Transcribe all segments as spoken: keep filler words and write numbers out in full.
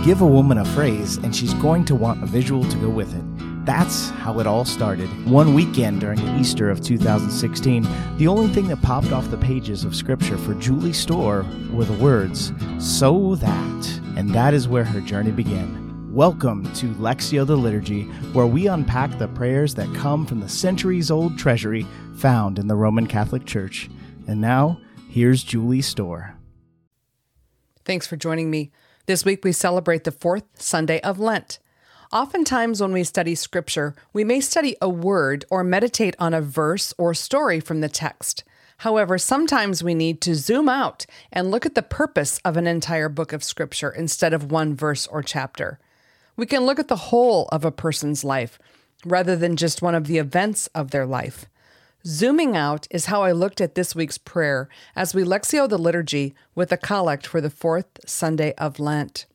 give a woman a phrase, and she's going to want a visual to go with it. That's how it all started. One weekend during the Easter of two thousand sixteen, the only thing that popped off the pages of Scripture for Julie Storr were the words, "so that," and that is where her journey began. Welcome to Lectio the Liturgy, where we unpack the prayers that come from the centuries-old treasury found in the Roman Catholic Church. And now, here's Julie Storr. Thanks for joining me. This week we celebrate the fourth Sunday of Lent. Oftentimes when we study Scripture, we may study a word or meditate on a verse or story from the text. However, sometimes we need to zoom out and look at the purpose of an entire book of Scripture instead of one verse or chapter. We can look at the whole of a person's life rather than just one of the events of their life. Zooming out is how I looked at this week's prayer as we Lectio the Liturgy with a collect for the fourth Sunday of Lent.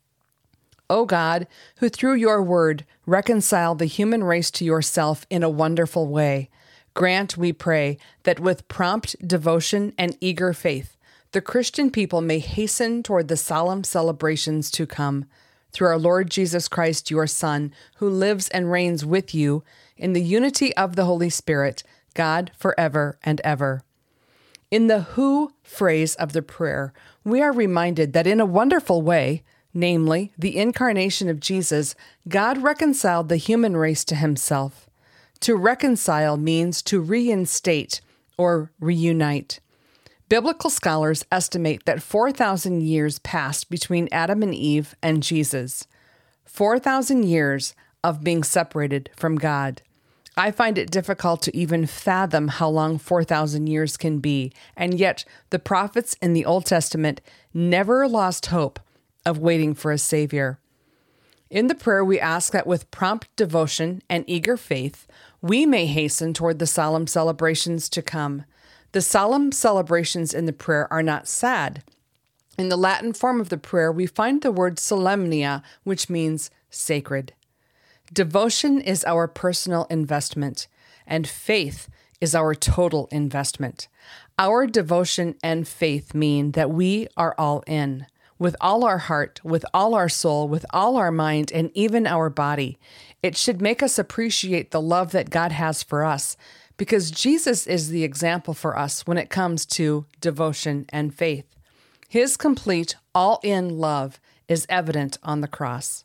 O God, who through your word reconciled the human race to yourself in a wonderful way, grant, we pray, that with prompt devotion and eager faith, the Christian people may hasten toward the solemn celebrations to come, through our Lord Jesus Christ, your Son, who lives and reigns with you in the unity of the Holy Spirit, God forever and ever. In the who phrase of the prayer, we are reminded that in a wonderful way, namely, the incarnation of Jesus, God reconciled the human race to himself. To reconcile means to reinstate or reunite. Biblical scholars estimate that four thousand years passed between Adam and Eve and Jesus. four thousand years of being separated from God. I find it difficult to even fathom how long four thousand years can be, and yet the prophets in the Old Testament never lost hope of waiting for a Savior. In the prayer, we ask that with prompt devotion and eager faith, we may hasten toward the solemn celebrations to come. The solemn celebrations in the prayer are not sad. In the Latin form of the prayer, we find the word solemnia, which means sacred. Devotion is our personal investment, and faith is our total investment. Our devotion and faith mean that we are all in. With all our heart, with all our soul, with all our mind, and even our body. It should make us appreciate the love that God has for us, because Jesus is the example for us when it comes to devotion and faith. His complete, all-in love is evident on the cross.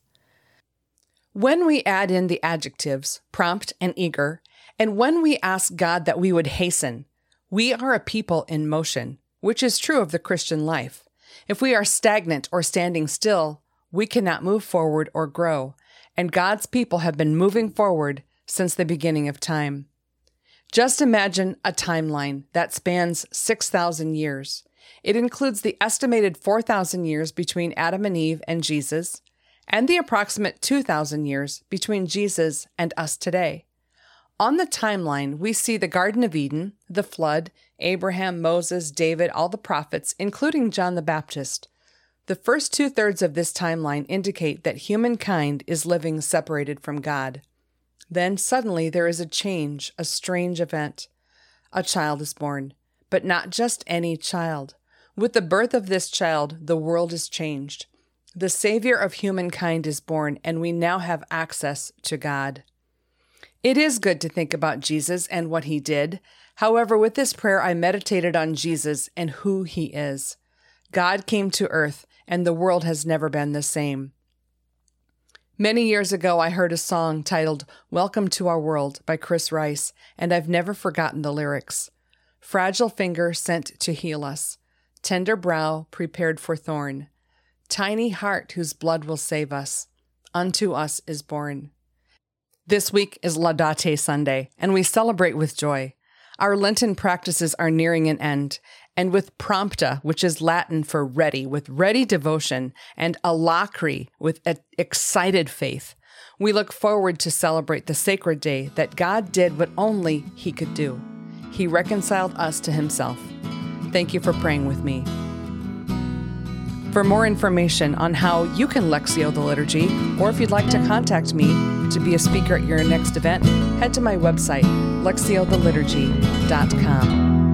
When we add in the adjectives, prompt and eager, and when we ask God that we would hasten, we are a people in motion, which is true of the Christian life. If we are stagnant or standing still, we cannot move forward or grow, and God's people have been moving forward since the beginning of time. Just imagine a timeline that spans six thousand years. It includes the estimated four thousand years between Adam and Eve and Jesus, and the approximate two thousand years between Jesus and us today. On the timeline, we see the Garden of Eden, the flood, Abraham, Moses, David, all the prophets, including John the Baptist. The first two-thirds of this timeline indicate that humankind is living separated from God. Then suddenly there is a change, a strange event. A child is born, but not just any child. With the birth of this child, the world is changed. The Savior of humankind is born, and we now have access to God. It is good to think about Jesus and what he did. However, with this prayer, I meditated on Jesus and who he is. God came to earth, and the world has never been the same. Many years ago, I heard a song titled Welcome to Our World by Chris Rice, and I've never forgotten the lyrics. Fragile finger sent to heal us, tender brow prepared for thorn, tiny heart whose blood will save us, unto us is born. This week is Laudate Sunday, and we celebrate with joy. Our Lenten practices are nearing an end, and with prompta, which is Latin for ready, with ready devotion, and alacri, with a excited faith, we look forward to celebrate the sacred day that God did what only he could do. He reconciled us to himself. Thank you for praying with me. For more information on how you can Lectio the Liturgy, or if you'd like to contact me to be a speaker at your next event, head to my website, lectio the liturgy dot com.